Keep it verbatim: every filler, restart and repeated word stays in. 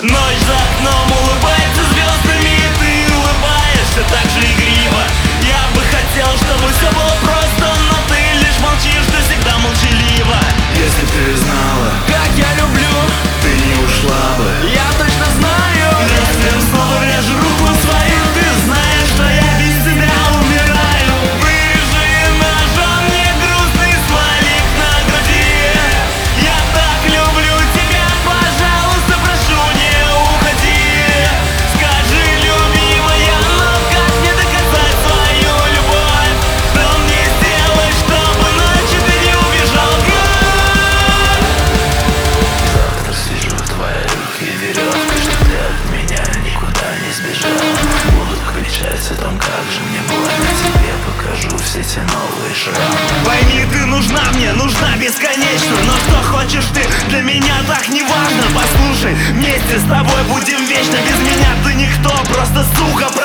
Ночь за окном улыбается звездами, и ты улыбаешься так же игриво. Я бы хотел, чтобы все было просто, но ты лишь молчишь, ты всегда молчалива. Если ты знала, как я люблю, ты не ушла бы. я точно знаю. Если снова режу руку свою, ты знаешь, что я без тебя умираю. Вырежи ножом мне грустный смайлик на груди. Я так люблю тебя, пожалуйста, прошу, не уходи. Скажи, любимая, но как мне доказать свою любовь? Что мне сделать, чтобы ночью ты не убежал? Завтра свяжу твои руки веревкой, что ты от меня никуда не сбежал. Будут кричать о том, как же мне больно. Тебе покажу все те новые шрамы. Пойми, ты нужна мне, нужна бесконечно. Но что хочешь ты, для меня так не важно. Послушай, вместе с тобой будем вечно. Без меня ты никто, просто сука.